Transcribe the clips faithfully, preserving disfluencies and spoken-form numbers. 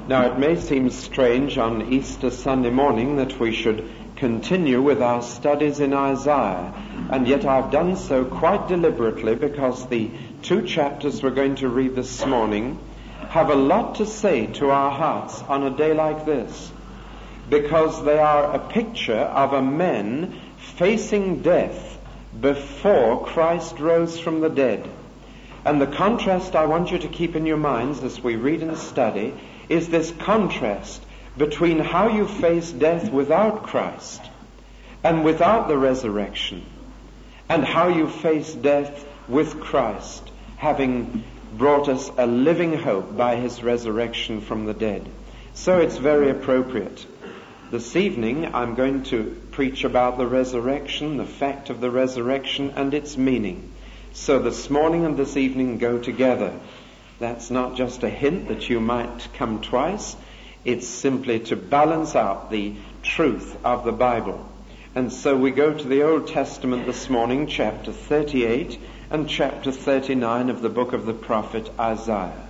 Now, it may seem strange on Easter Sunday morning that we should continue with our studies in Isaiah, and yet I've done so quite deliberately because the two chapters we're going to read this morning have a lot to say to our hearts on a day like this, because they are a picture of a man facing death before Christ rose from the dead. And the contrast I want you to keep in your minds as we read and study is this contrast between how you face death without Christ and without the resurrection, and how you face death with Christ, having brought us a living hope by his resurrection from the dead. So it's very appropriate. This evening I'm going to preach about the resurrection, the fact of the resurrection and its meaning. So this morning and this evening go together. That's not just a hint that you might come twice. It's simply to balance out the truth of the Bible. And so we go to the Old Testament this morning, chapter thirty-eight and chapter thirty-nine of the book of the prophet Isaiah.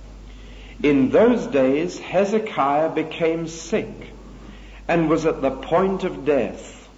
In those days Hezekiah became sick and was at the point of death.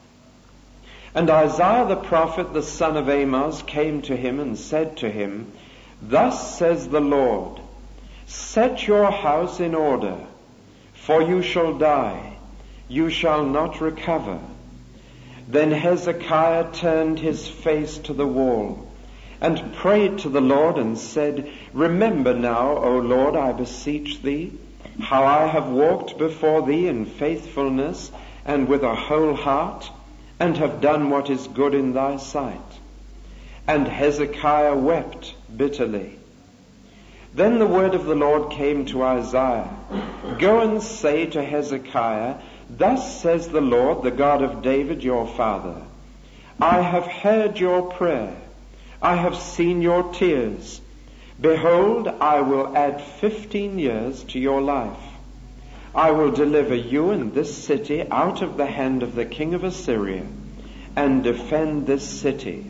And Isaiah the prophet, the son of Amos, came to him and said to him, "Thus says the Lord, set your house in order, for you shall die, you shall not recover." Then Hezekiah turned his face to the wall and prayed to the Lord and said, "Remember now, O Lord, I beseech thee, how I have walked before thee in faithfulness and with a whole heart, and have done what is good in thy sight." And Hezekiah wept bitterly. Then the word of the Lord came to Isaiah, "Go and say to Hezekiah, Thus says the Lord, the God of David your father, I have heard your prayer, I have seen your tears. Behold, I will add fifteen years to your life. I will deliver you and this city out of the hand of the king of Assyria, and defend this city.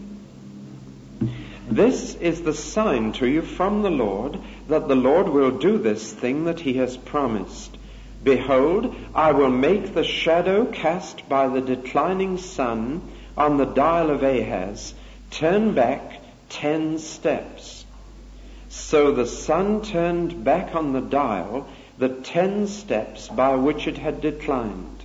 This is the sign to you from the Lord, that the Lord will do this thing that he has promised. Behold, I will make the shadow cast by the declining sun on the dial of Ahaz turn back ten steps." So the sun turned back on the dial the ten steps by which it had declined.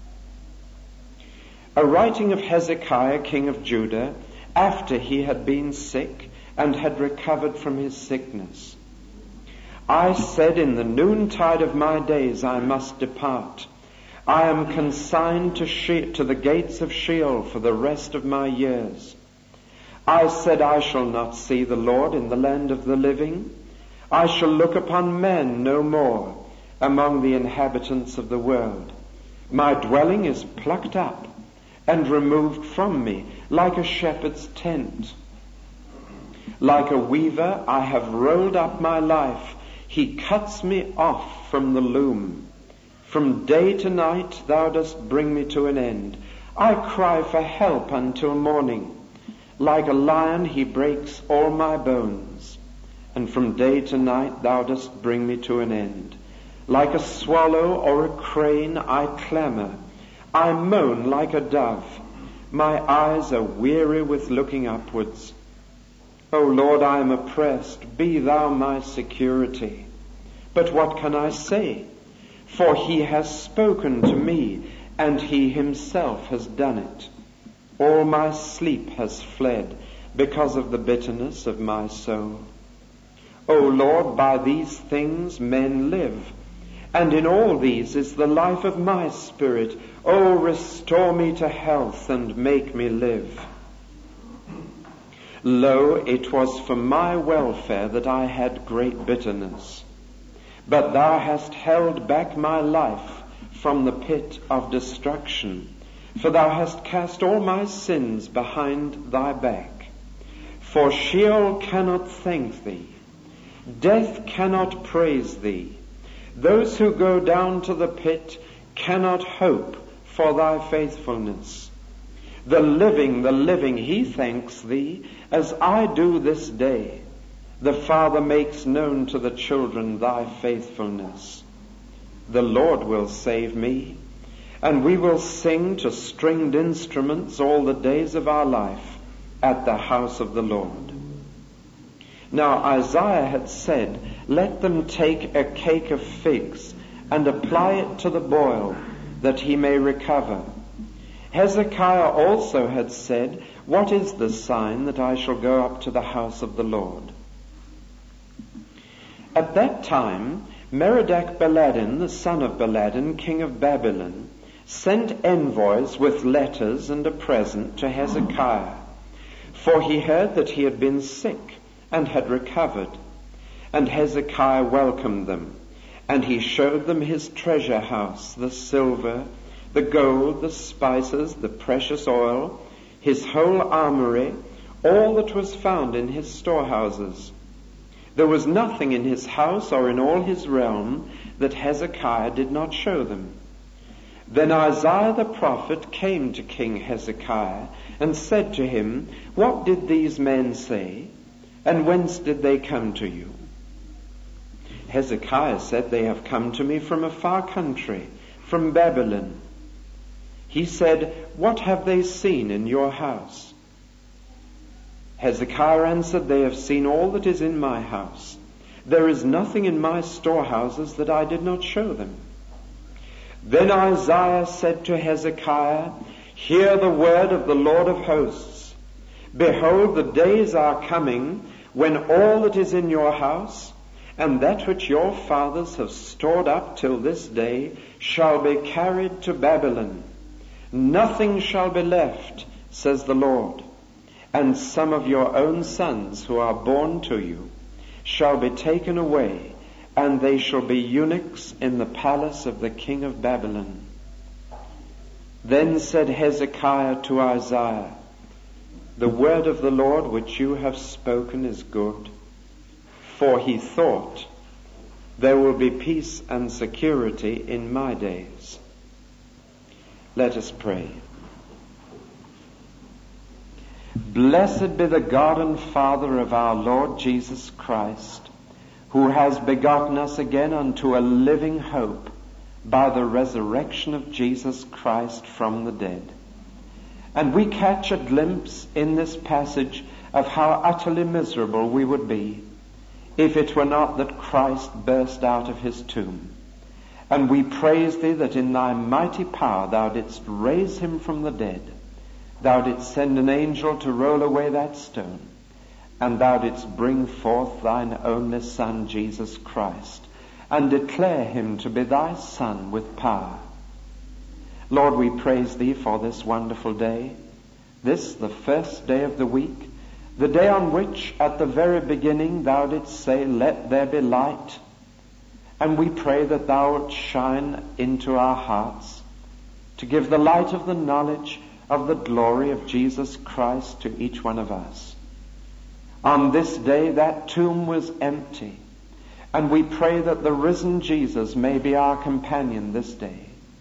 A writing of Hezekiah, king of Judah, after he had been sick and had recovered from his sickness. "I said, in the noontide of my days I must depart. I am consigned to, she- to the gates of Sheol for the rest of my years. I said, I shall not see the Lord in the land of the living. I shall look upon men no more among the inhabitants of the world. My dwelling is plucked up and removed from me like a shepherd's tent. Like a weaver I have rolled up my life. He cuts me off from the loom. From day to night thou dost bring me to an end. I cry for help until morning. Like a lion he breaks all my bones. And from day to night thou dost bring me to an end. Like a swallow or a crane I clamor. I moan like a dove. My eyes are weary with looking upwards. O Lord, I am oppressed. Be thou my security. But what can I say? For he has spoken to me, and he himself has done it. All my sleep has fled because of the bitterness of my soul. O Lord, by these things men live, and in all these is the life of my spirit. O restore me to health and make me live. Lo, it was for my welfare that I had great bitterness. But thou hast held back my life from the pit of destruction, for thou hast cast all my sins behind thy back. For Sheol cannot thank thee, death cannot praise thee. Those who go down to the pit cannot hope for thy faithfulness. The living, the living, he thanks thee, as I do this day. The Father makes known to the children thy faithfulness. The Lord will save me, and we will sing to stringed instruments all the days of our life at the house of the Lord. Now Isaiah had said, let them take a cake of figs and apply it to the boil, that he may recover. Hezekiah also had said, what is the sign that I shall go up to the house of the Lord? At that time, Merodach-Baladan, the son of Baladan, king of Babylon, sent envoys with letters and a present to Hezekiah, for he heard that he had been sick and had recovered. And Hezekiah welcomed them, and he showed them his treasure house, the silver, the gold, the spices, the precious oil, his whole armory, all that was found in his storehouses. There was nothing in his house or in all his realm that Hezekiah did not show them. Then Isaiah the prophet came to King Hezekiah and said to him, what did these men say, and whence did they come to you? Hezekiah said, they have come to me from a far country, from Babylon. He said, what have they seen in your house? Hezekiah answered, they have seen all that is in my house. There is nothing in my storehouses that I did not show them. Then Isaiah said to Hezekiah, hear the word of the Lord of hosts. Behold, the days are coming when all that is in your house, and that which your fathers have stored up till this day, shall be carried to Babylon. Nothing shall be left, says the Lord. And some of your own sons who are born to you shall be taken away, and they shall be eunuchs in the palace of the king of Babylon. Then said Hezekiah to Isaiah, the word of the Lord which you have spoken is good. For he thought, there will be peace and security in my days. Let us pray. Blessed be the God and Father of our Lord Jesus Christ, who has begotten us again unto a living hope by the resurrection of Jesus Christ from the dead. And we catch a glimpse in this passage of how utterly miserable we would be if it were not that Christ burst out of his tomb. And we praise thee that in thy mighty power thou didst raise him from the dead. Thou didst send an angel to roll away that stone, and thou didst bring forth thine only Son, Jesus Christ, and declare him to be thy Son with power. Lord, we praise thee for this wonderful day, this the first day of the week, the day on which at the very beginning thou didst say, let there be light. And we pray that thou wilt shine into our hearts to give the light of the knowledge of the glory of Jesus Christ to each one of us. On this day that tomb was empty, and we pray that the risen Jesus may be our companion this day.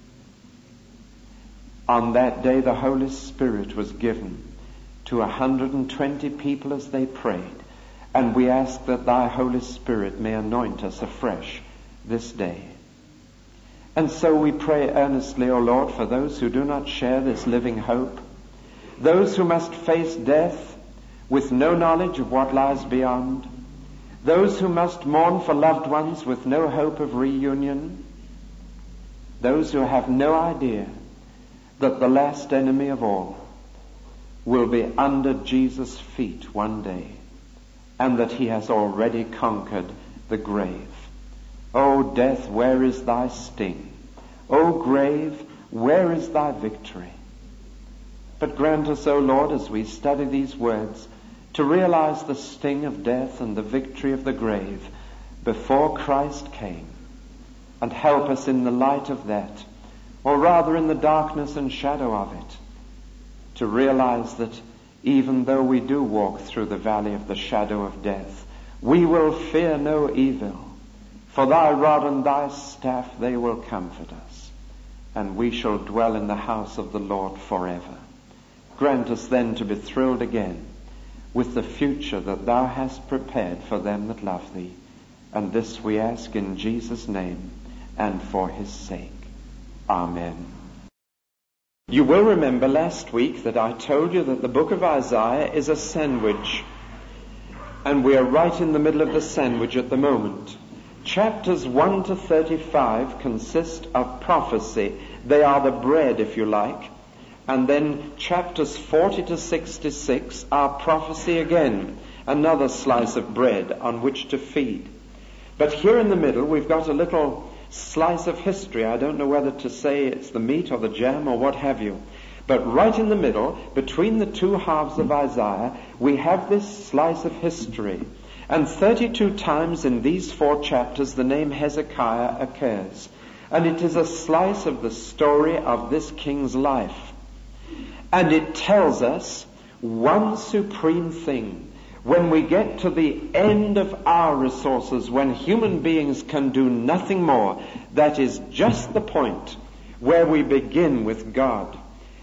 On that day the Holy Spirit was given to one hundred twenty people as they prayed, and we ask that thy Holy Spirit may anoint us afresh this day. And so we pray earnestly, O Lord, for those who do not share this living hope, those who must face death with no knowledge of what lies beyond, those who must mourn for loved ones with no hope of reunion, those who have no idea that the last enemy of all will be under Jesus' feet one day, and that he has already conquered the grave. O death, where is thy sting? O grave, where is thy victory? But grant us, O Lord, as we study these words, to realize the sting of death and the victory of the grave before Christ came, and help us in the light of that, or rather in the darkness and shadow of it, to realize that even though we do walk through the valley of the shadow of death, we will fear no evil. For thy rod and thy staff, they will comfort us, and we shall dwell in the house of the Lord forever. Grant us then to be thrilled again with the future that thou hast prepared for them that love thee. And this we ask in Jesus' name. and for his sake. Amen. You will remember last week that I told you that the book of Isaiah is a sandwich, and we are right in the middle of the sandwich at the moment. Chapters one to thirty-five consist of prophecy. They are the bread, if you like. And then chapters forty to sixty-six are prophecy again, another slice of bread on which to feed. But here in the middle we've got a little slice of history. I don't know whether to say it's the meat or the jam or what have you. But right in the middle, between the two halves of Isaiah, we have this slice of history. And thirty-two times in these four chapters the name Hezekiah occurs. And it is a slice of the story of this king's life. And it tells us one supreme thing. When we get to the end of our resources, when human beings can do nothing more, that is just the point where we begin with God.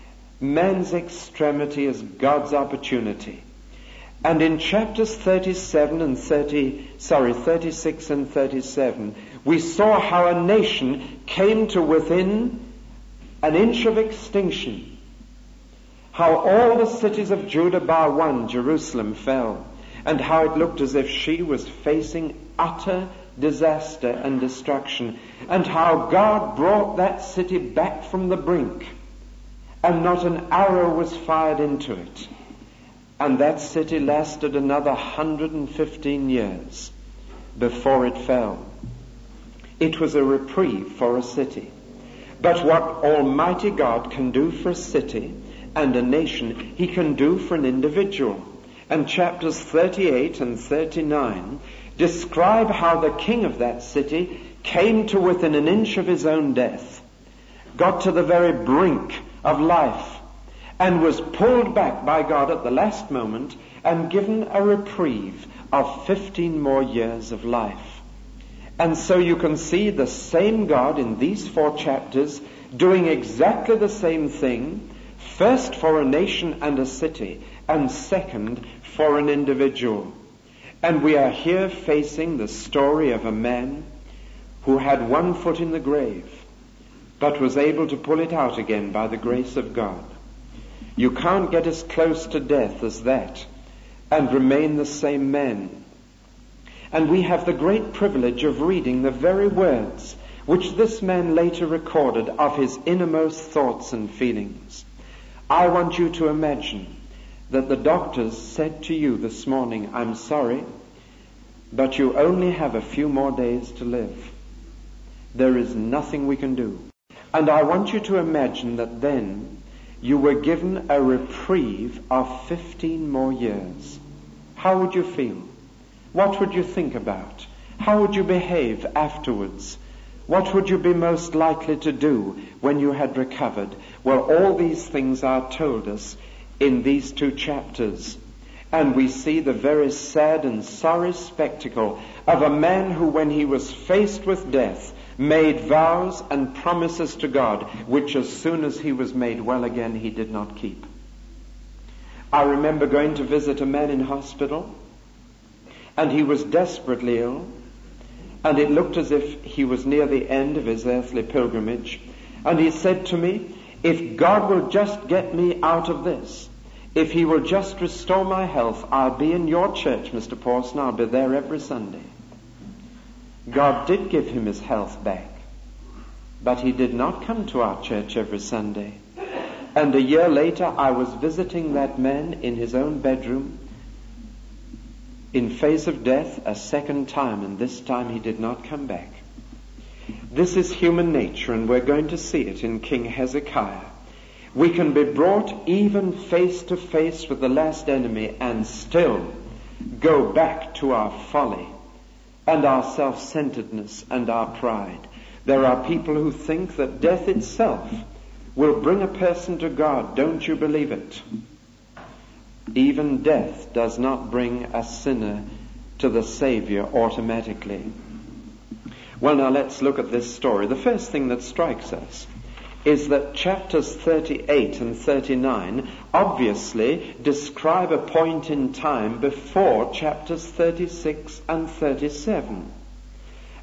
Man's extremity is God's opportunity. And in chapters thirty-seven and thirty, sorry, thirty-six and thirty-seven, we saw how a nation came to within an inch of extinction. How all the cities of Judah bar one, Jerusalem, fell, and how it looked as if she was facing utter disaster and destruction, and how God brought that city back from the brink, and not an arrow was fired into it. And that city lasted another one hundred fifteen years before it fell. It was a reprieve for a city. But what Almighty God can do for a city and a nation, he can do for an individual. And chapters thirty-eight and thirty-nine describe how the king of that city came to within an inch of his own death, got to the very brink of life, and was pulled back by God at the last moment and given a reprieve of fifteen more years of life. And so you can see the same God in these four chapters doing exactly the same thing, first for a nation and a city, and second for an individual. And we are here facing the story of a man who had one foot in the grave, but was able to pull it out again by the grace of God. You can't get as close to death as that and remain the same man. And we have the great privilege of reading the very words which this man later recorded of his innermost thoughts and feelings. I want you to imagine that the doctors said to you this morning, I'm sorry, but you only have a few more days to live. There is nothing we can do. And I want you to imagine that then you were given a reprieve of fifteen more years. How would you feel? What would you think about? How would you behave afterwards? What would you be most likely to do when you had recovered? Well, all these things are told us in these two chapters. And we see the very sad and sorry spectacle of a man who, when he was faced with death, made vows and promises to God, which as soon as he was made well again, he did not keep. I remember going to visit a man in hospital, and he was desperately ill, and it looked as if he was near the end of his earthly pilgrimage. And he said to me, if God will just get me out of this, if he will just restore my health, I'll be in your church, Mister Pawson. I'll be there every Sunday. God did give him his health back, but he did not come to our church every Sunday. And a year later, I was visiting that man in his own bedroom in face of death a second time, and this time he did not come back. This is human nature, and we're going to see it in King Hezekiah. We can be brought even face to face with the last enemy and still go back to our folly and our self-centeredness and our pride. There are people who think that death itself will bring a person to God. Don't you believe it? Even death does not bring a sinner to the Savior automatically. Well, now let's look at this story. The first thing that strikes us is that chapters thirty-eight and thirty-nine obviously describe a point in time before chapters thirty-six and thirty-seven.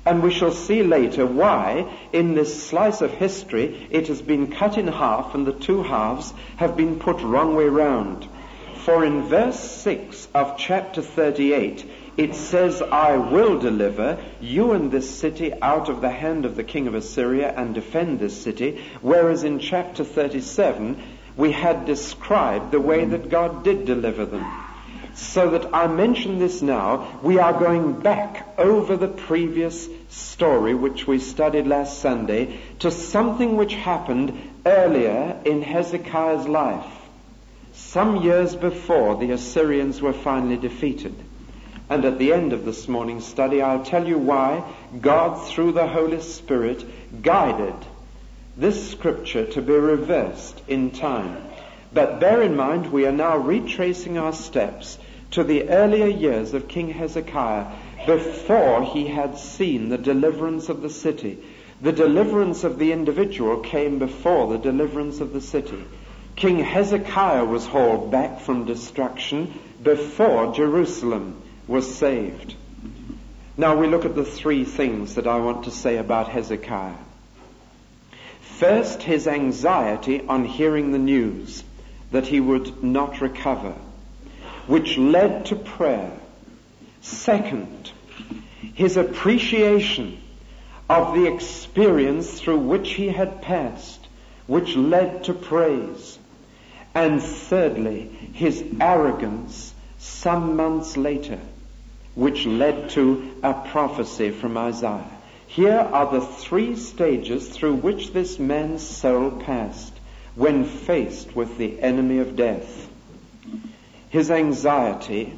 And we shall see later why, in this slice of history, it has been cut in half and the two halves have been put wrong way round. For in verse six of chapter thirty-eight, it says, I will deliver you and this city out of the hand of the king of Assyria and defend this city, whereas in chapter thirty-seven, we had described the way that God did deliver them. So that I mention this now, we are going back over the previous story which we studied last Sunday to something which happened earlier in Hezekiah's life, some years before the Assyrians were finally defeated. And at the end of this morning's study, I'll tell you why God, through the Holy Spirit, guided this scripture to be reversed in time. But bear in mind, we are now retracing our steps to the earlier years of King Hezekiah, before he had seen the deliverance of the city. The deliverance of the individual came before the deliverance of the city. King Hezekiah was hauled back from destruction before Jerusalem was saved. Now we look at the three things that I want to say about Hezekiah. First, his anxiety on hearing the news that he would not recover, which led to prayer. Second, his appreciation of the experience through which he had passed, which led to praise. And thirdly, his arrogance some months later, which led to a prophecy from Isaiah. Here are the three stages through which this man's soul passed when faced with the enemy of death. His anxiety.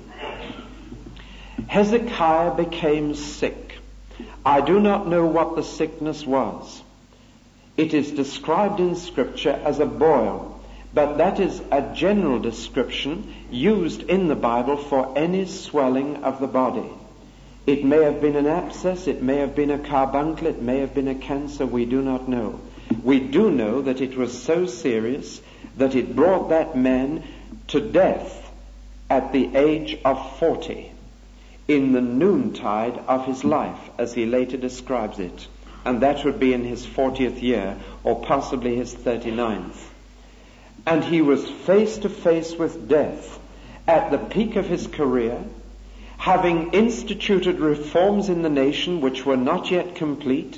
Hezekiah became sick. I do not know what the sickness was. It is described in Scripture as a boil, but that is a general description used in the Bible for any swelling of the body. It may have been an abscess, it may have been a carbuncle, it may have been a cancer, we do not know. We do know that it was so serious that it brought that man to death at the age of forty, in the noontide of his life, as he later describes it. And that would be in his fortieth year, or possibly his thirty-ninth. And he was face to face with death at the peak of his career, having instituted reforms in the nation which were not yet complete,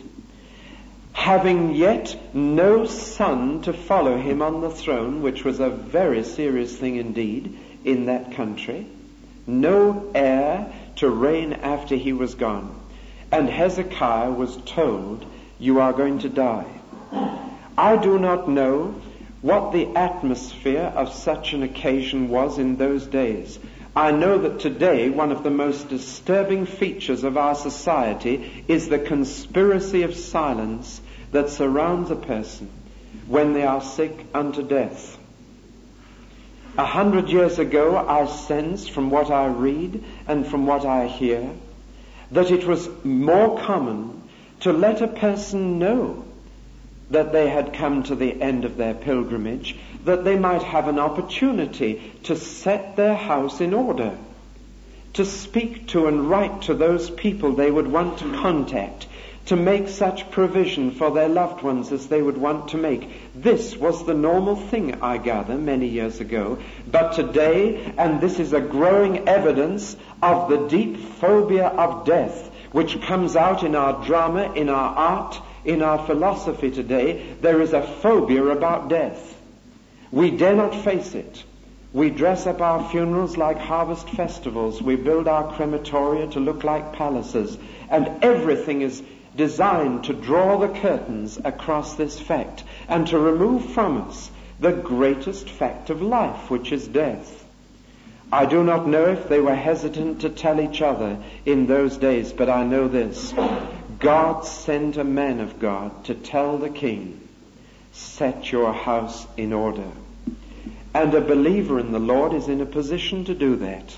having yet no son to follow him on the throne, which was a very serious thing indeed in that country, no heir to reign after he was gone. And Hezekiah was told, you are going to die. I do not know what the atmosphere of such an occasion was in those days. I know that today one of the most disturbing features of our society is the conspiracy of silence that surrounds a person when they are sick unto death. A hundred years ago, I sense from what I read and from what I hear that it was more common to let a person know that they had come to the end of their pilgrimage, that they might have an opportunity to set their house in order, to speak to and write to those people they would want to contact, to make such provision for their loved ones as they would want to make. This was the normal thing, I gather, many years ago. But today, and this is a growing evidence of the deep phobia of death, which comes out in our drama, in our art, in our philosophy today, there is a phobia about death. We dare not face it. We dress up our funerals like harvest festivals. We build our crematoria to look like palaces. And everything is designed to draw the curtains across this fact and to remove from us the greatest fact of life, which is death. I do not know if they were hesitant to tell each other in those days, but I know this. God sent a man of God to tell the king, set your house in order. And a believer in the Lord is in a position to do that.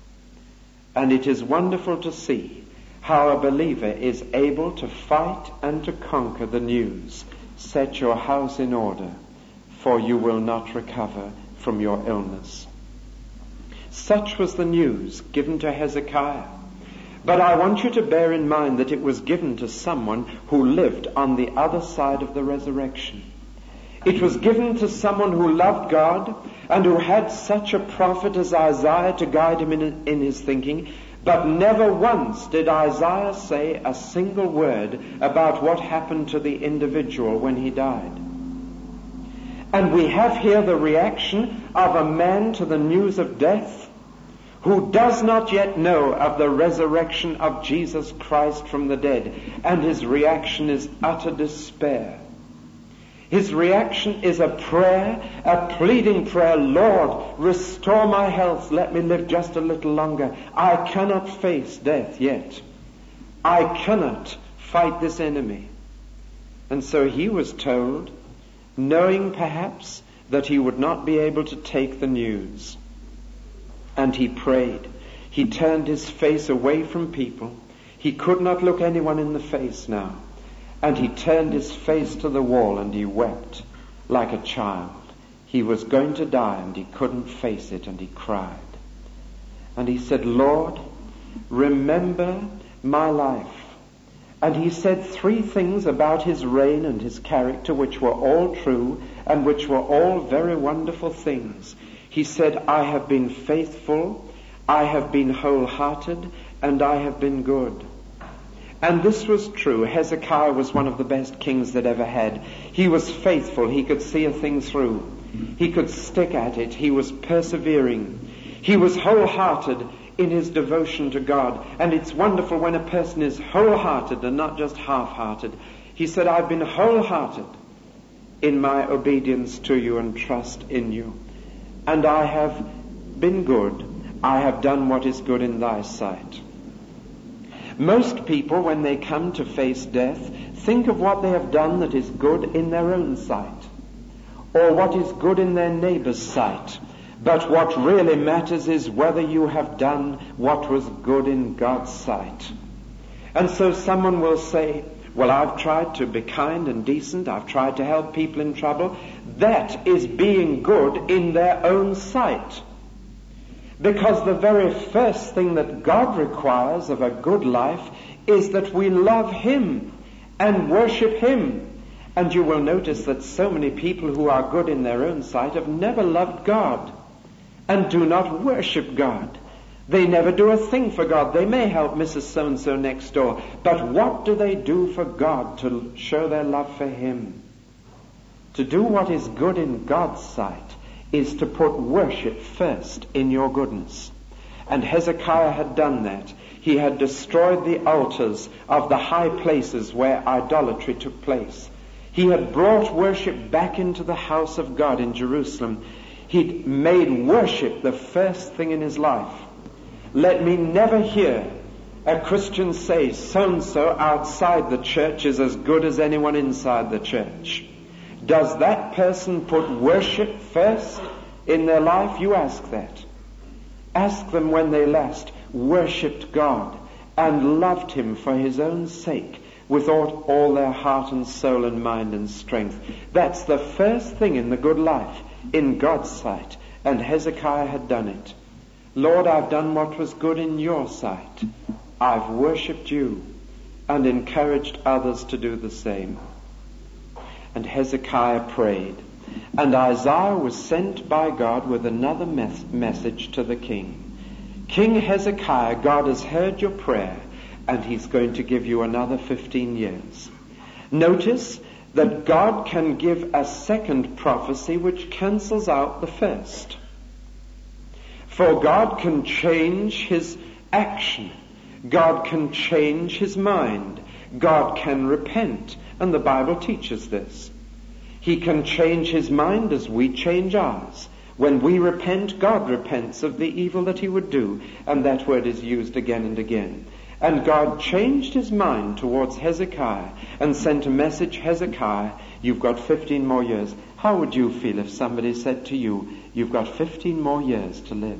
And it is wonderful to see how a believer is able to fight and to conquer the news. Set your house in order, for you will not recover from your illness. Such was the news given to Hezekiah. But I want you to bear in mind that it was given to someone who lived on the other side of the resurrection. It was given to someone who loved God and who had such a prophet as Isaiah to guide him in, in his thinking. But never once did Isaiah say a single word about what happened to the individual when he died. And we have here the reaction of a man to the news of death who does not yet know of the resurrection of Jesus Christ from the dead. And his reaction is utter despair. His reaction is a prayer, a pleading prayer. Lord, restore my health. Let me live just a little longer. I cannot face death yet. I cannot fight this enemy. And so he was told, knowing perhaps that he would not be able to take the news. And he prayed. He turned his face away from people. He could not look anyone in the face now. And he turned his face to the wall and he wept like a child. He was going to die and he couldn't face it and he cried. And he said, Lord, remember my life. And he said three things about his reign and his character which were all true and which were all very wonderful things. He said, I have been faithful, I have been wholehearted, and I have been good. And this was true. Hezekiah was one of the best kings that ever had. He was faithful. He could see a thing through. He could stick at it. He was persevering. He was wholehearted in his devotion to God. And it's wonderful when a person is wholehearted and not just half-hearted. He said, I've been wholehearted in my obedience to you and trust in you. And I have been good. I have done what is good in thy sight. Most people, when they come to face death, think of what they have done that is good in their own sight, or what is good in their neighbor's sight. But what really matters is whether you have done what was good in God's sight. And so someone will say, well, I've tried to be kind and decent. I've tried to help people in trouble. That is being good in their own sight. Because the very first thing that God requires of a good life is that we love Him and worship Him. And you will notice that so many people who are good in their own sight have never loved God and do not worship God. They never do a thing for God. They may help Missus So-and-so next door, but what do they do for God to show their love for Him? To do what is good in God's sight is to put worship first in your goodness. And Hezekiah had done that. He had destroyed the altars of the high places where idolatry took place. He had brought worship back into the house of God in Jerusalem. He'd made worship the first thing in his life. Let me never hear a Christian say, so-and-so outside the church is as good as anyone inside the church. Does that person put worship first in their life? You ask that. Ask them when they last worshipped God and loved Him for His own sake with all, all their heart and soul and mind and strength. That's the first thing in the good life in God's sight. And Hezekiah had done it. Lord, I've done what was good in your sight. I've worshipped you and encouraged others to do the same. And Hezekiah prayed. And Isaiah was sent by God with another mes- message to the king. King Hezekiah, God has heard your prayer, and He's going to give you another fifteen years. Notice that God can give a second prophecy which cancels out the first. For God can change His action. God can change His mind. God can repent. And the Bible teaches this. He can change His mind as we change ours. When we repent, God repents of the evil that He would do. And that word is used again and again. And God changed His mind towards Hezekiah and sent a message, Hezekiah, you've got fifteen more years. How would you feel if somebody said to you, you've got fifteen more years to live?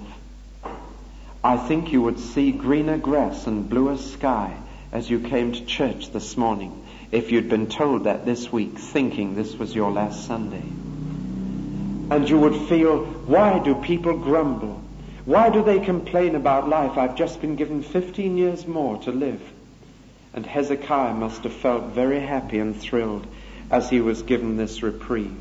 I think you would see greener grass and bluer sky as you came to church this morning if you'd been told that this week, thinking this was your last Sunday. And you would feel, why do people grumble? Why do they complain about life? I've just been given fifteen years more to live. And Hezekiah must have felt very happy and thrilled as he was given this reprieve.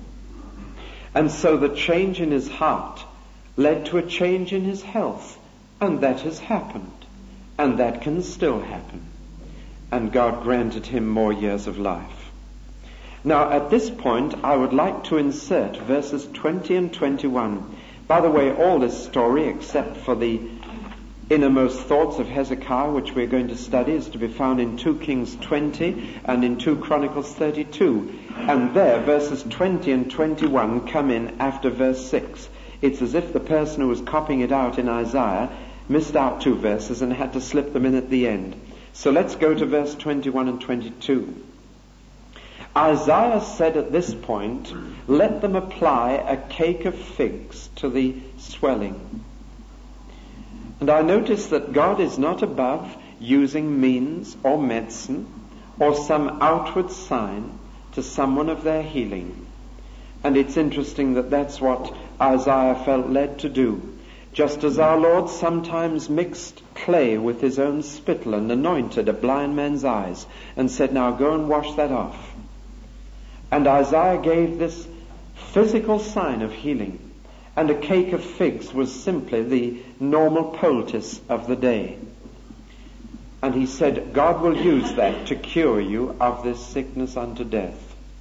And so the change in his heart led to a change in his health, and that has happened, and that can still happen. And God granted him more years of life. Now at this point I would like to insert verses twenty and twenty-one. By the way, all this story, except for the innermost thoughts of Hezekiah, which we're going to study, is to be found in two Kings twenty and in two Chronicles thirty-two. And there, verses twenty and twenty-one come in after verse six. It's as if the person who was copying it out in Isaiah missed out two verses and had to slip them in at the end. So let's go to verse twenty-one and twenty-two. Isaiah said at this point, let them apply a cake of figs to the swelling. And I notice that God is not above using means or medicine or some outward sign to someone of their healing. And it's interesting that that's what Isaiah felt led to do. Just as our Lord sometimes mixed clay with his own spittle and anointed a blind man's eyes and said, now go and wash that off. And Isaiah gave this physical sign of healing. And a cake of figs was simply the normal poultice of the day. And he said, God will use that to cure you of this sickness unto death.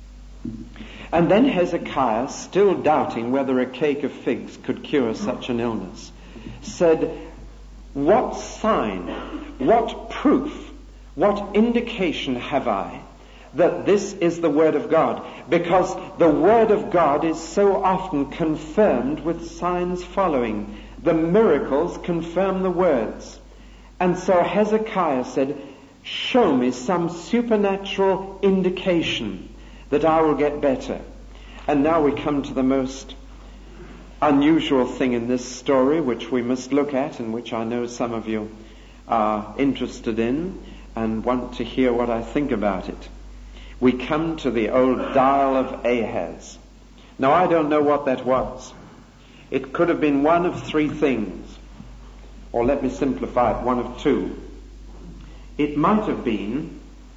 And then Hezekiah, still doubting whether a cake of figs could cure such an illness, said, what sign, what proof, what indication have I that this is the Word of God? Because the Word of God is so often confirmed with signs following. The miracles confirm the words. And so Hezekiah said, show me some supernatural indication that I will get better. And now we come to the most unusual thing in this story, which we must look at, and which I know some of you are interested in and want to hear what I think about it. We come to the old dial of Ahaz. Now I don't know what that was. It could have been one of three things. Or let me simplify it, one of two. It might have been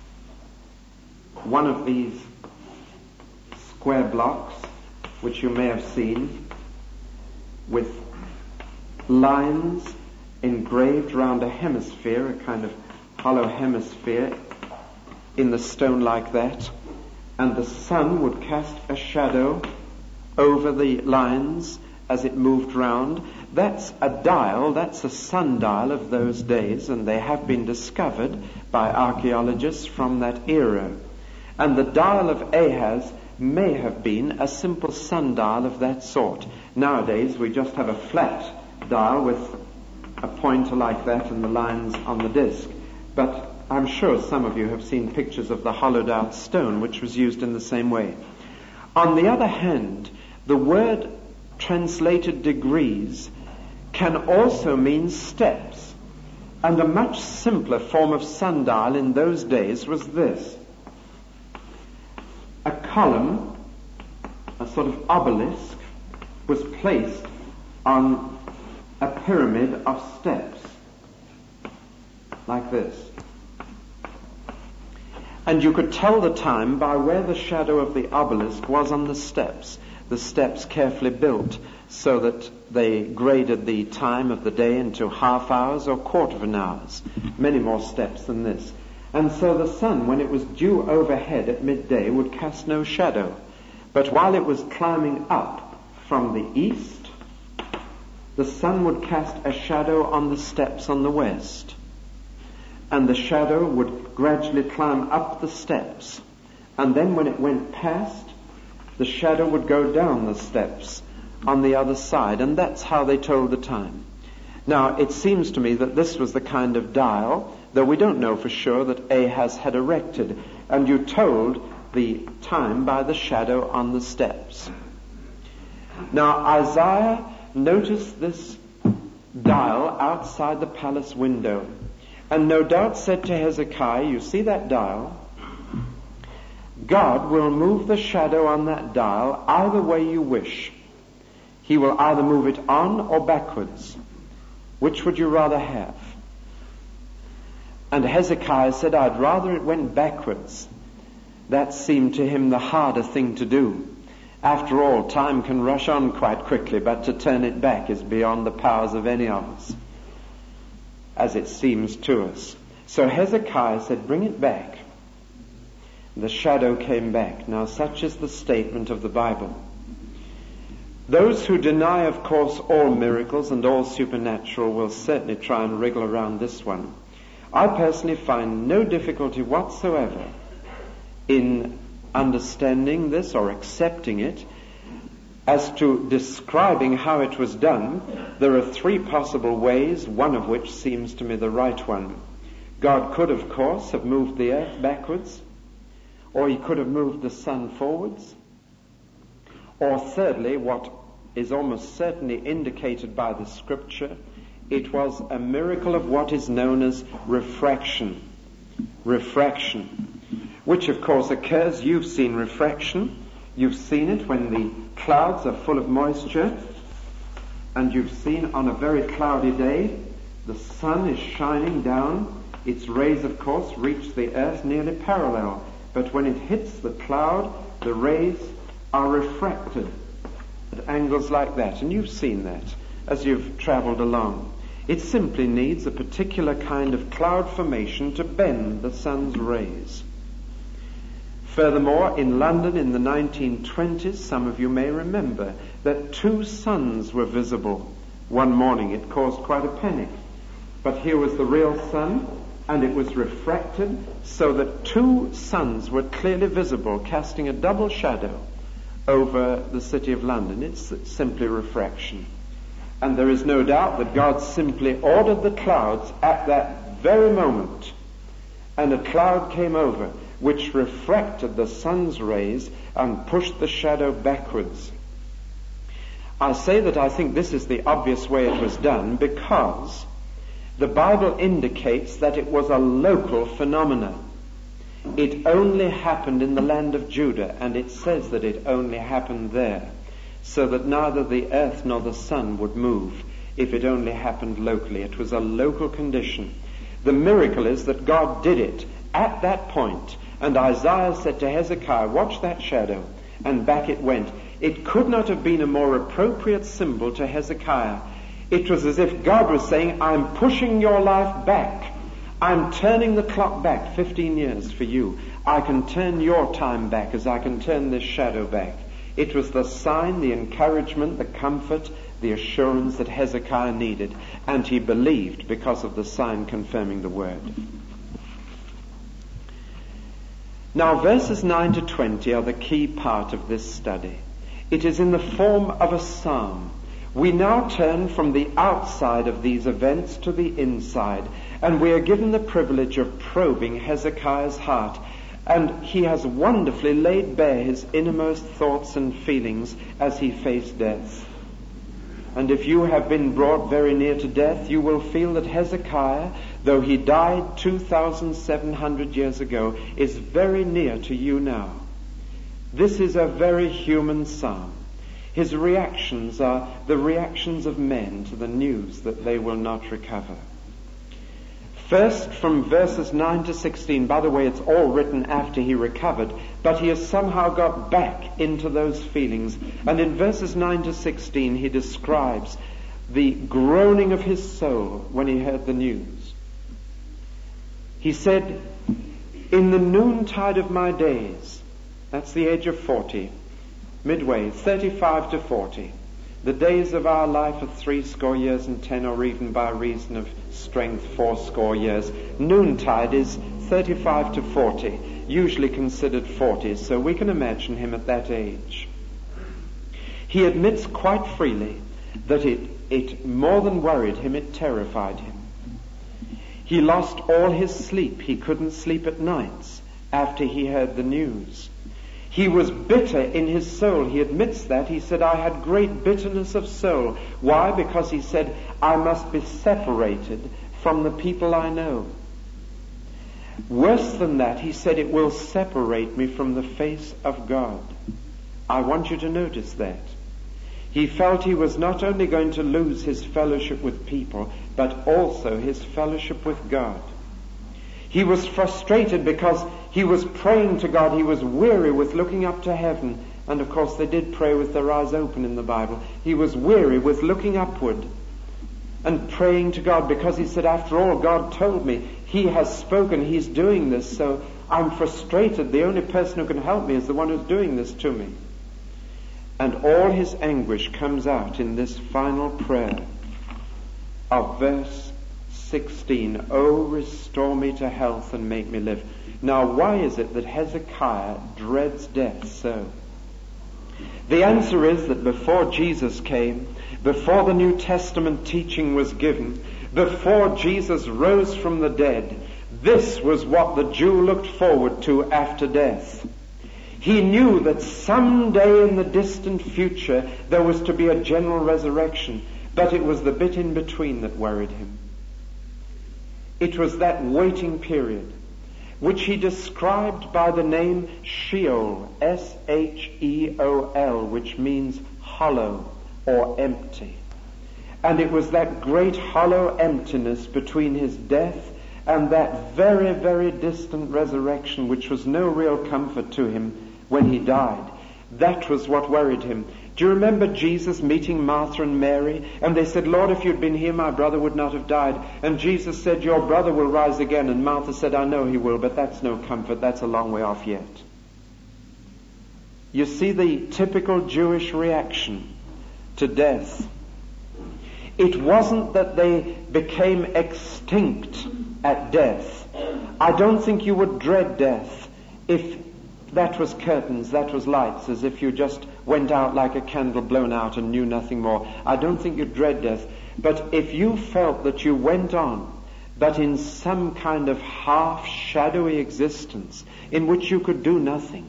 one of these square blocks, which you may have seen, with lines engraved round a hemisphere, a kind of hollow hemisphere in the stone like that, and the sun would cast a shadow over the lines as it moved round. That's a dial, that's a sundial of those days, and they have been discovered by archaeologists from that era. And the dial of Ahaz may have been a simple sundial of that sort. Nowadays we just have a flat dial with a pointer like that and the lines on the disc. But I'm sure some of you have seen pictures of the hollowed out stone, which was used in the same way. On the other hand, the word translated degrees can also mean steps. And a much simpler form of sundial in those days was this. A column, a sort of obelisk, was placed on a pyramid of steps, like this. And you could tell the time by where the shadow of the obelisk was on the steps. The steps carefully built so that they graded the time of the day into half hours or quarter of an hours. Many more steps than this. And so the sun, when it was due overhead at midday, would cast no shadow. But while it was climbing up from the east, the sun would cast a shadow on the steps on the west. And the shadow would gradually climb up the steps. And then when it went past, the shadow would go down the steps on the other side. And that's how they told the time. Now, it seems to me that this was the kind of dial, though we don't know for sure, that Ahaz had erected. And you told the time by the shadow on the steps. Now, Isaiah noticed this dial outside the palace window, and no doubt said to Hezekiah, you see that dial? God will move the shadow on that dial either way you wish. He will either move it on or backwards. Which would you rather have? And Hezekiah said, I'd rather it went backwards. That seemed to him the harder thing to do. After all, time can rush on quite quickly, but to turn it back is beyond the powers of any of us, as it seems to us. So Hezekiah said, bring it back. The shadow came back. Now such is the statement of the Bible. Those who deny, of course, all miracles and all supernatural will certainly try and wriggle around this one. I personally find no difficulty whatsoever in understanding this or accepting it. As to describing how it was done, there are three possible ways, one of which seems to me the right one. God could, of course, have moved the earth backwards, or he could have moved the sun forwards, or thirdly, what is almost certainly indicated by the scripture, it was a miracle of what is known as refraction. Refraction, which of course occurs, you've seen refraction, you've seen it when the clouds are full of moisture, and you've seen on a very cloudy day, the sun is shining down, its rays of course reach the earth nearly parallel, but when it hits the cloud, the rays are refracted at angles like that, and you've seen that as you've traveled along. It simply needs a particular kind of cloud formation to bend the sun's rays. Furthermore, in London in the nineteen twenties, some of you may remember that two suns were visible one morning. It caused quite a panic. But here was the real sun, and it was refracted so that two suns were clearly visible, casting a double shadow over the city of London. It's simply refraction. And there is no doubt that God simply ordered the clouds at that very moment, and a cloud came over which refracted the sun's rays and pushed the shadow backwards. I say that I think this is the obvious way it was done because the Bible indicates that it was a local phenomenon. It only happened in the land of Judah, and it says that it only happened there, so that neither the earth nor the sun would move if it only happened locally. It was a local condition. The miracle is that God did it at that point, and Isaiah said to Hezekiah, watch that shadow, and back it went. It could not have been a more appropriate symbol to Hezekiah. It was as if God was saying, I'm pushing your life back. I'm turning the clock back fifteen years for you. I can turn your time back as I can turn this shadow back. It was the sign, the encouragement, the comfort, the assurance that Hezekiah needed, and he believed because of the sign confirming the word. Now, verses nine to twenty are the key part of this study. It is in the form of a psalm. We now turn from the outside of these events to the inside, and we are given the privilege of probing Hezekiah's heart. And he has wonderfully laid bare his innermost thoughts and feelings as he faced death. And if you have been brought very near to death, you will feel that Hezekiah, though he died two thousand seven hundred years ago, is very near to you now. This is a very human psalm. His reactions are the reactions of men to the news that they will not recover. First, from verses nine to sixteen, by the way, it's all written after he recovered, but he has somehow got back into those feelings. And in verses nine to sixteen, he describes the groaning of his soul when he heard the news. He said, in the noontide of my days, that's the age of forty, midway, thirty-five to forty, the days of our life are three score years and ten, or even by reason of strength, four score years. Noontide is thirty-five to forty, usually considered forty, so we can imagine him at that age. He admits quite freely that it, it more than worried him, it terrified him. He lost all his sleep. He couldn't sleep at nights after he heard the news. He was bitter in his soul. He admits that. He said, I had great bitterness of soul. Why? Because he said, I must be separated from the people I know. Worse than that, he said, it will separate me from the face of God. I want you to notice that. He felt he was not only going to lose his fellowship with people, but also his fellowship with God. He was frustrated because he was praying to God. He was weary with looking up to heaven. And of course they did pray with their eyes open in the Bible. He was weary with looking upward and praying to God, because he said, after all, God told me, he has spoken, he's doing this, so I'm frustrated. The only person who can help me is the one who's doing this to me. And all his anguish comes out in this final prayer of verse sixteen. Oh, restore me to health and make me live. Now, why is it that Hezekiah dreads death so? The answer is that before Jesus came, before the New Testament teaching was given, before Jesus rose from the dead, this was what the Jew looked forward to after death. He knew that someday in the distant future there was to be a general resurrection, but it was the bit in between that worried him. It was that waiting period, which he described by the name Sheol, S H E O L, which means hollow or empty. And it was that great hollow emptiness between his death and that very, very distant resurrection, which was no real comfort to him when he died. That was what worried him. Do you remember Jesus meeting Martha and Mary? And they said, Lord, if you'd been here, my brother would not have died. And Jesus said, your brother will rise again. And Martha said, I know he will, but that's no comfort. That's a long way off yet. You see the typical Jewish reaction to death. It wasn't that they became extinct at death. I don't think you would dread death if that was curtains, that was lights, as if you just went out like a candle blown out and knew nothing more. I don't think you'd dread death. But if you felt that you went on, but in some kind of half-shadowy existence, in which you could do nothing,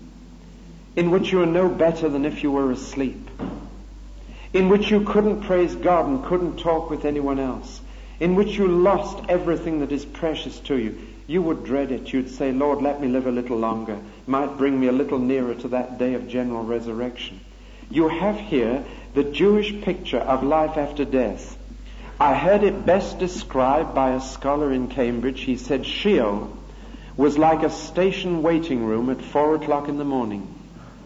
in which you were no better than if you were asleep, in which you couldn't praise God and couldn't talk with anyone else, in which you lost everything that is precious to you, you would dread it. You'd say, Lord, let me live a little longer. Might bring me a little nearer to that day of general resurrection. You have here the Jewish picture of life after death. I heard it best described by a scholar in Cambridge. He said Sheol was like a station waiting room at four o'clock in the morning.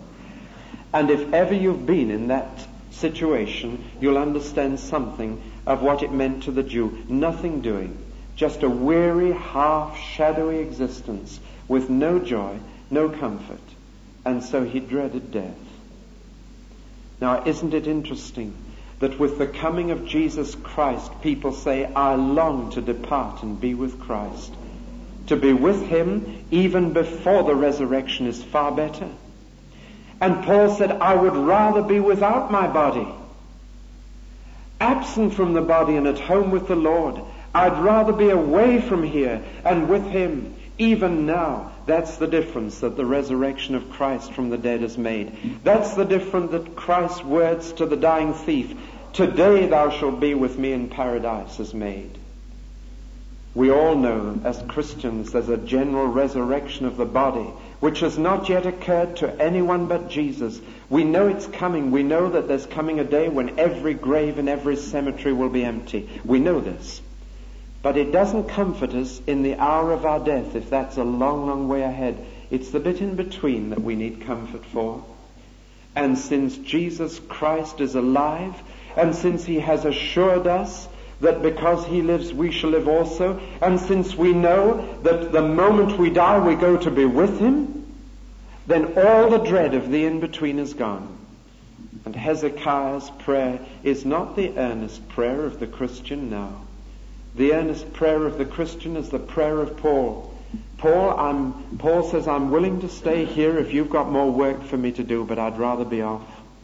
And if ever you've been in that situation, you'll understand something of what it meant to the Jew. Nothing doing. Just a weary, half-shadowy existence with no joy, no comfort. And so he dreaded death. Now, isn't it interesting that with the coming of Jesus Christ, people say, I long to depart and be with Christ. To be with him even before the resurrection is far better. And Paul said, I would rather be without my body, absent from the body and at home with the Lord. I'd rather be away from here and with him, even now. That's the difference that the resurrection of Christ from the dead has made. That's the difference that Christ's words to the dying thief, today thou shalt be with me in paradise, has made. We all know as Christians there's a general resurrection of the body, which has not yet occurred to anyone but Jesus. We know it's coming. We know that there's coming a day when every grave and every cemetery will be empty. We know this. But it doesn't comfort us in the hour of our death, if that's a long, long way ahead. It's the bit in between that we need comfort for. And since Jesus Christ is alive, and since he has assured us that because he lives we shall live also, and since we know that the moment we die we go to be with him, then all the dread of the in-between is gone. And Hezekiah's prayer is not the earnest prayer of the Christian now. The earnest prayer of the Christian is the prayer of Paul. Paul, I'm, Paul says, I'm willing to stay here if you've got more work for me to do, but I'd rather be off.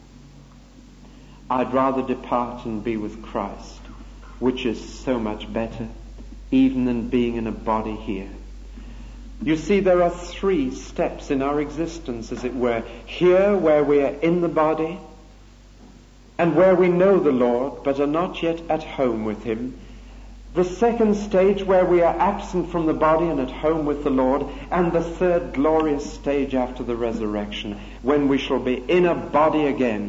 I'd rather depart and be with Christ, which is so much better, even than being in a body here. You see, there are three steps in our existence, as it were. Here, where we are in the body, and where we know the Lord, but are not yet at home with him. The second stage, where we are absent from the body and at home with the Lord. And the third glorious stage after the resurrection, when we shall be in a body again,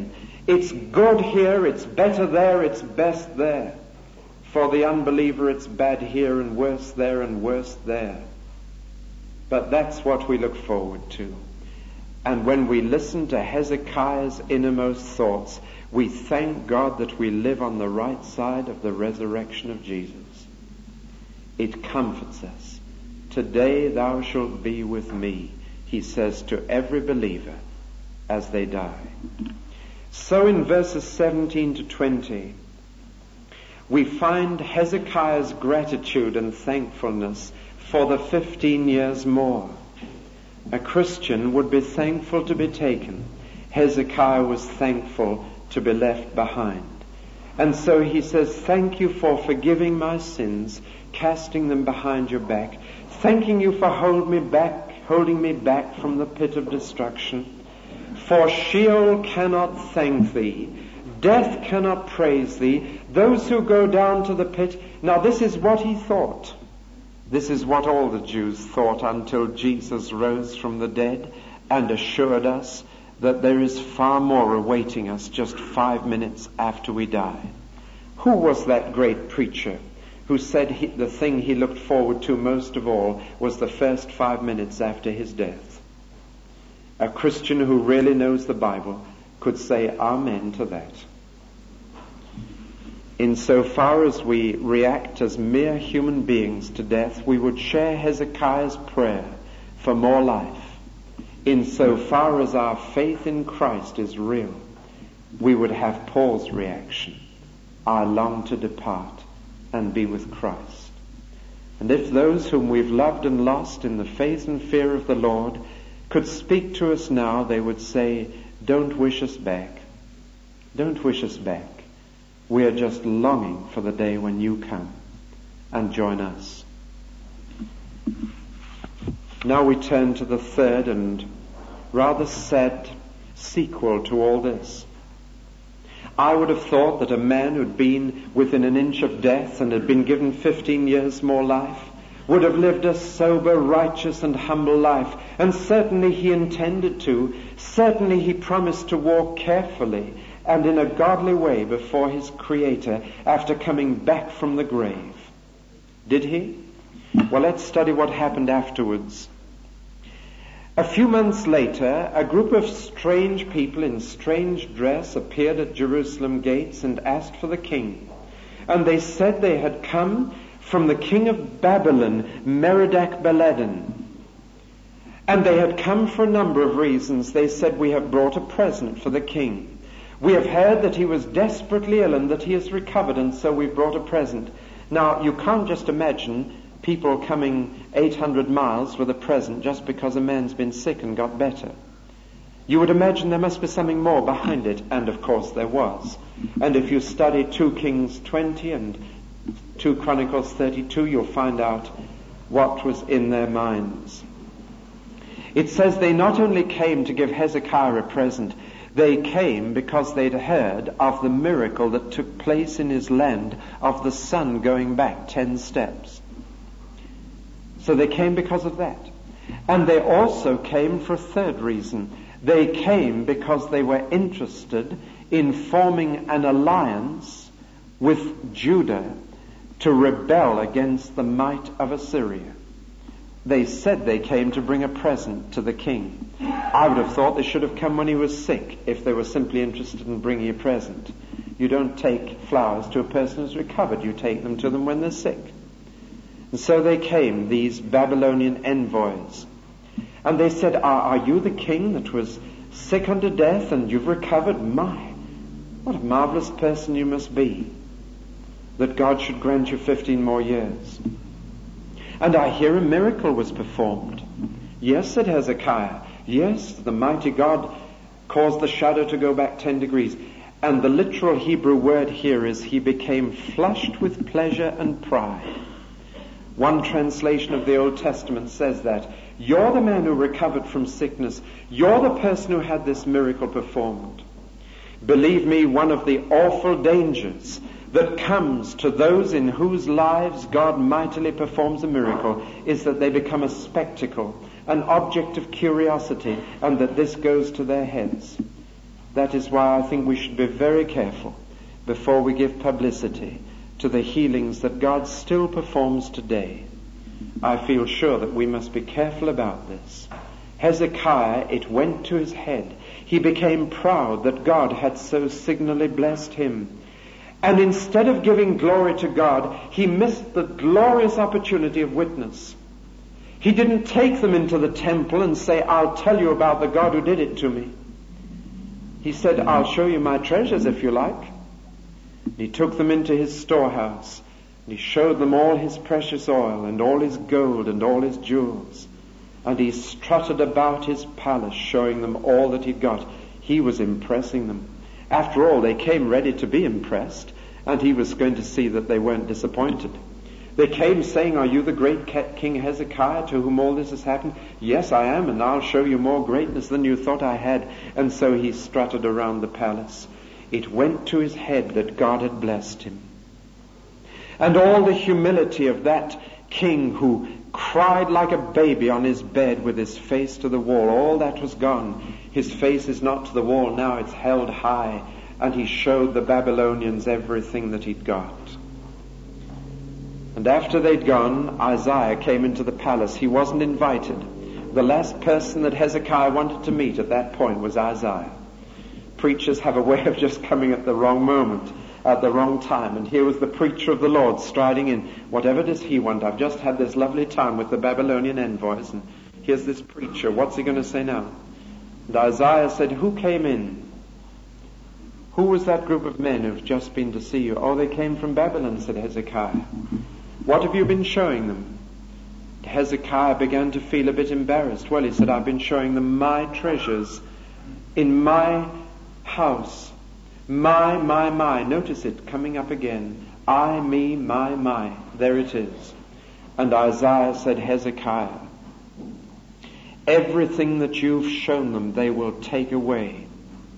It's good here, it's better there, it's best there. For the unbeliever, it's bad here and worse there and worse there. But that's what we look forward to. And when we listen to Hezekiah's innermost thoughts, we thank God that we live on the right side of the resurrection of Jesus. It comforts us. Today thou shalt be with me, he says to every believer as they die. So in verses seventeen to twenty, we find Hezekiah's gratitude and thankfulness for the fifteen years more. A Christian would be thankful to be taken. Hezekiah was thankful to be left behind. And so he says, thank you for forgiving my sins, casting them behind your back. Thanking you for hold me back, holding me back from the pit of destruction. For Sheol cannot thank thee. Death cannot praise thee. Those who go down to the pit. Now this is what he thought. This is what all the Jews thought until Jesus rose from the dead and assured us that there is far more awaiting us just five minutes after we die. Who was that great preacher who said he, the thing he looked forward to most of all was the first five minutes after his death? A Christian who really knows the Bible could say amen to that. Insofar as we react as mere human beings to death, we would share Hezekiah's prayer for more life. Insofar as our faith in Christ is real, we would have Paul's reaction. I long to depart and be with Christ. And if those whom we've loved and lost in the faith and fear of the Lord could speak to us now, they would say, don't wish us back. Don't wish us back. We are just longing for the day when you come and join us. Now we turn to the third and rather sad sequel to all this. I would have thought that a man who'd been within an inch of death and had been given fifteen years more life would have lived a sober, righteous and humble life. And certainly he intended to. Certainly he promised to walk carefully and in a godly way before his Creator after coming back from the grave. Did he? Well, let's study what happened afterwards. A few months later, a group of strange people in strange dress appeared at Jerusalem gates and asked for the king. And they said they had come from the king of Babylon, Merodach-Baladan. And they had come for a number of reasons. They said, we have brought a present for the king. We have heard that he was desperately ill and that he has recovered, and so we've brought a present. Now, you can't just imagine people coming eight hundred miles with a present just because a man's been sick and got better. You would imagine there must be something more behind it, and of course there was. And if you study two Kings twenty and two Chronicles thirty-two, you'll find out what was in their minds. It says they not only came to give Hezekiah a present, they came because they'd heard of the miracle that took place in his land of the sun going back ten steps. So they came because of that. And they also came for a third reason. They came because they were interested in forming an alliance with Judah to rebel against the might of Assyria. They said they came to bring a present to the king. I would have thought they should have come when he was sick if they were simply interested in bringing a present. You don't take flowers to a person who's recovered. You take them to them when they're sick. And so they came, these Babylonian envoys. And they said, are, are you the king that was sick unto death and you've recovered? My, what a marvelous person you must be, that God should grant you fifteen more years. And I hear a miracle was performed. Yes, said Hezekiah. Yes, the mighty God caused the shadow to go back ten degrees. And the literal Hebrew word here is he became flushed with pleasure and pride. One translation of the Old Testament says that. You're the man who recovered from sickness. You're the person who had this miracle performed. Believe me, one of the awful dangers that comes to those in whose lives God mightily performs a miracle is that they become a spectacle, an object of curiosity, and that this goes to their heads. That is why I think we should be very careful before we give publicity to the healings that God still performs today. I feel sure that we must be careful about this. Hezekiah, it went to his head. He became proud that God had so signally blessed him. And instead of giving glory to God, he missed the glorious opportunity of witness. He didn't take them into the temple and say, I'll tell you about the God who did it to me. He said, I'll show you my treasures if you like. He took them into his storehouse, and he showed them all his precious oil and all his gold and all his jewels. And he strutted about his palace, showing them all that he'd got. He was impressing them. After all, they came ready to be impressed, and he was going to see that they weren't disappointed. They came saying, are you the great King Hezekiah to whom all this has happened? Yes, I am, and I'll show you more greatness than you thought I had. And so he strutted around the palace. It went to his head that God had blessed him. And all the humility of that king who cried like a baby on his bed with his face to the wall, all that was gone. His face is not to the wall now, it's held high. And he showed the Babylonians everything that he'd got. And after they'd gone, Isaiah came into the palace. He wasn't invited. The last person that Hezekiah wanted to meet at that point was Isaiah. Preachers have a way of just coming at the wrong moment, at the wrong time. And here was the preacher of the Lord striding in. Whatever does he want? I've just had this lovely time with the Babylonian envoys, and here's this preacher. What's he going to say now? And Isaiah said, who came in? Who was that group of men who've just been to see you? Oh, they came from Babylon, said Hezekiah. What have you been showing them? Hezekiah began to feel a bit embarrassed. Well, he said, I've been showing them my treasures in my house. My, my, my. Notice it coming up again. I, me, my, my. There it is. And Isaiah said, Hezekiah, everything that you've shown them, they will take away.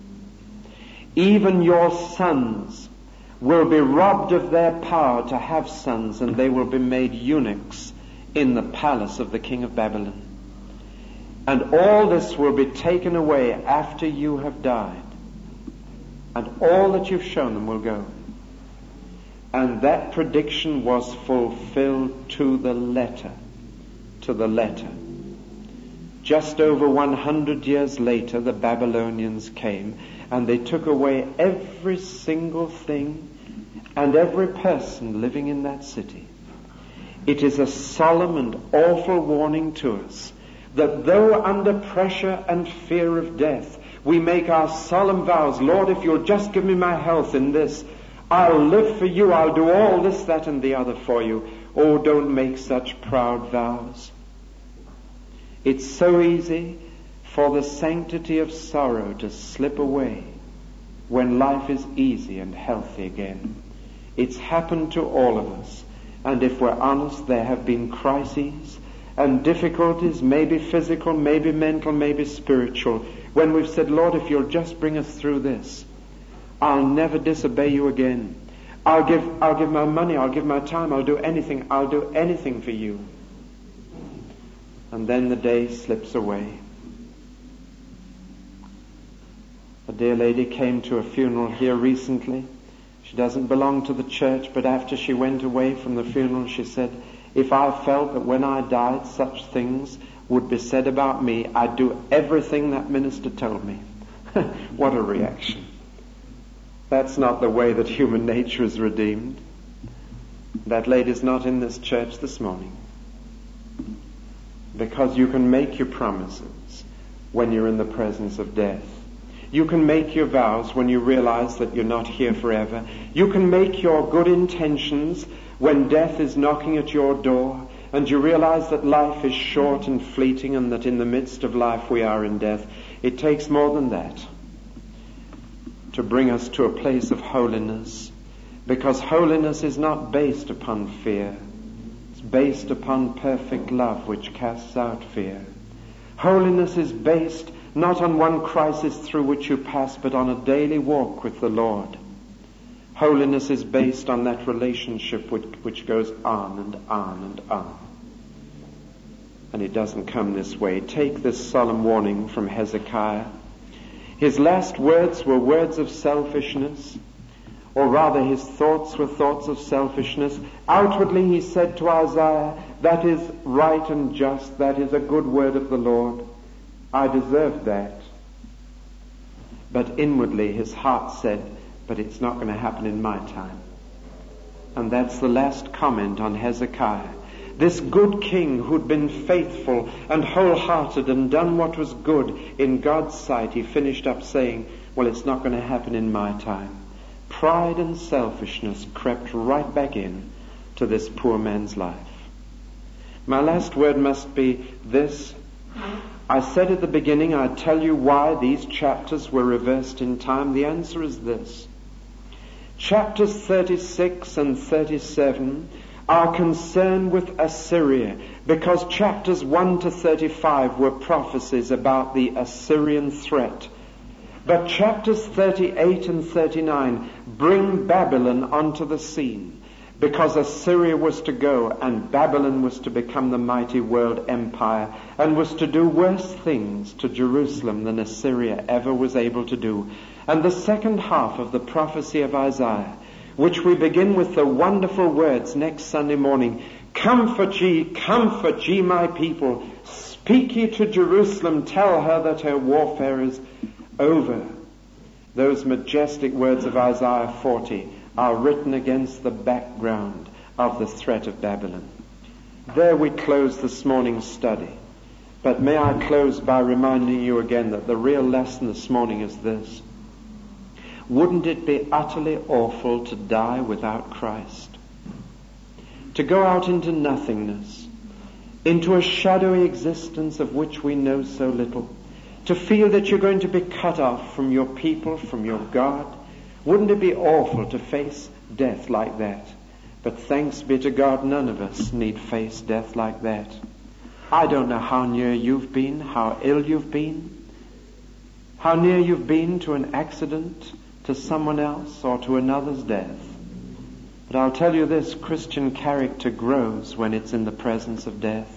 Even your sons will be robbed of their power to have sons, and they will be made eunuchs in the palace of the king of Babylon. And all this will be taken away after you have died. And all that you've shown them will go. And that prediction was fulfilled to the letter. To the letter. Just over one hundred years later, the Babylonians came, and they took away every single thing and every person living in that city. It is a solemn and awful warning to us that though under pressure and fear of death, we make our solemn vows, Lord, if you'll just give me my health in this, I'll live for you, I'll do all this, that, and the other for you. Oh, don't make such proud vows. It's so easy for the sanctity of sorrow to slip away when life is easy and healthy again. It's happened to all of us. And if we're honest, there have been crises and difficulties, maybe physical, maybe mental, maybe spiritual, when we've said, Lord, if you'll just bring us through this, I'll never disobey you again. I'll give, I'll give my money, I'll give my time, I'll do anything, I'll do anything for you. And then the day slips away. A dear lady came to a funeral here recently. She doesn't belong to the church, but after she went away from the funeral, she said, if I felt that when I died such things would be said about me, I'd do everything that minister told me. What a reaction. That's not the way that human nature is redeemed. That lady's not in this church this morning. Because you can make your promises when you're in the presence of death. You can make your vows when you realize that you're not here forever. You can make your good intentions when death is knocking at your door and you realize that life is short and fleeting and that in the midst of life we are in death. It takes more than that to bring us to a place of holiness, because holiness is not based upon fear. It's based upon perfect love which casts out fear. Holiness is based not on one crisis through which you pass, but on a daily walk with the Lord. Holiness is based on that relationship which, which goes on and on and on. And it doesn't come this way. Take this solemn warning from Hezekiah. His last words were words of selfishness, or rather his thoughts were thoughts of selfishness. Outwardly he said to Isaiah, that is right and just, that is a good word of the Lord. I deserve that. But inwardly his heart said, but it's not going to happen in my time. And that's the last comment on Hezekiah. This good king who'd been faithful and wholehearted and done what was good in God's sight, he finished up saying, well, it's not going to happen in my time. Pride and selfishness crept right back in to this poor man's life. My last word must be this. I said at the beginning, I'd tell you why these chapters were reversed in time. The answer is this. Chapters thirty-six and thirty-seven are concerned with Assyria, because chapters one to thirty-five were prophecies about the Assyrian threat. But chapters thirty-eight and thirty-nine bring Babylon onto the scene, because Assyria was to go and Babylon was to become the mighty world empire and was to do worse things to Jerusalem than Assyria ever was able to do. And the second half of the prophecy of Isaiah, which we begin with the wonderful words next Sunday morning, comfort ye, comfort ye my people, speak ye to Jerusalem, tell her that her warfare is over. Those majestic words of Isaiah forty are written against the background of the threat of Babylon. There we close this morning's study. But may I close by reminding you again that the real lesson this morning is this. Wouldn't it be utterly awful to die without Christ? To go out into nothingness, into a shadowy existence of which we know so little, to feel that you're going to be cut off from your people, from your God. Wouldn't it be awful to face death like that? But thanks be to God, none of us need face death like that. I don't know how near you've been, how ill you've been, how near you've been to an accident, to someone else, or to another's death. But I'll tell you this, Christian character grows when it's in the presence of death.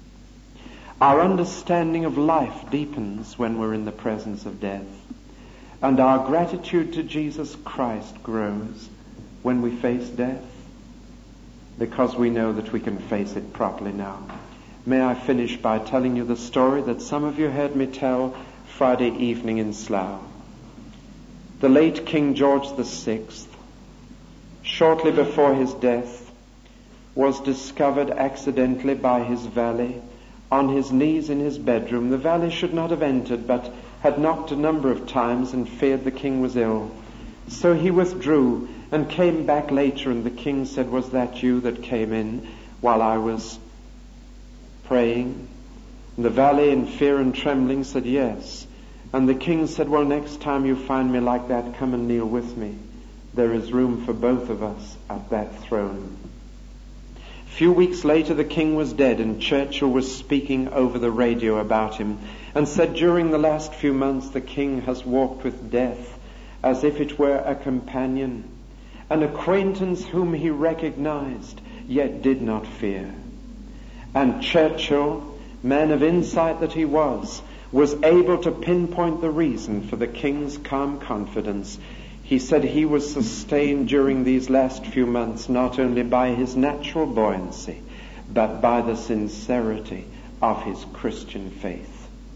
Our understanding of life deepens when we're in the presence of death. And our gratitude to Jesus Christ grows when we face death, because we know that we can face it properly now. May I finish by telling you the story that some of you heard me tell Friday evening in Slough. The late King George the Sixth, shortly before his death, was discovered accidentally by his valet on his knees in his bedroom. The valet should not have entered, but had knocked a number of times and feared the king was ill. So he withdrew and came back later, and the king said, was that you that came in while I was praying? And the valet, in fear and trembling, said, yes. And the king said, well, next time you find me like that, come and kneel with me. There is room for both of us at that throne. A few weeks later, the king was dead, and Churchill was speaking over the radio about him and said, during the last few months, the king has walked with death as if it were a companion, an acquaintance whom he recognized, yet did not fear. And Churchill, man of insight that he was, was able to pinpoint the reason for the king's calm confidence. He said he was sustained during these last few months not only by his natural buoyancy, but by the sincerity of his Christian faith.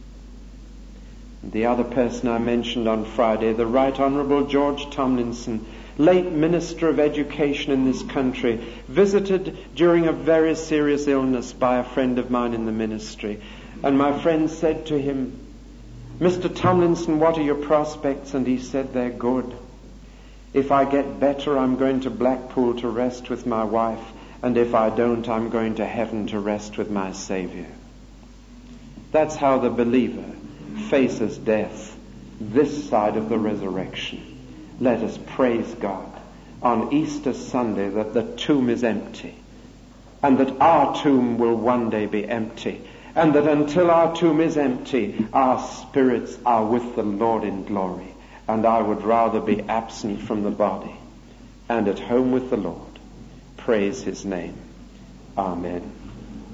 The other person I mentioned on Friday, the Right Honourable George Tomlinson, late Minister of Education in this country, visited during a very serious illness by a friend of mine in the ministry. And my friend said to him, Mister Tomlinson, what are your prospects? And he said, they're good. If I get better, I'm going to Blackpool to rest with my wife. And if I don't, I'm going to heaven to rest with my Saviour. That's how the believer faces death this side of the resurrection. Let us praise God on Easter Sunday that the tomb is empty, and that our tomb will one day be empty, and that until our tomb is empty, our spirits are with the Lord in glory. And I would rather be absent from the body and at home with the Lord. Praise his name. Amen.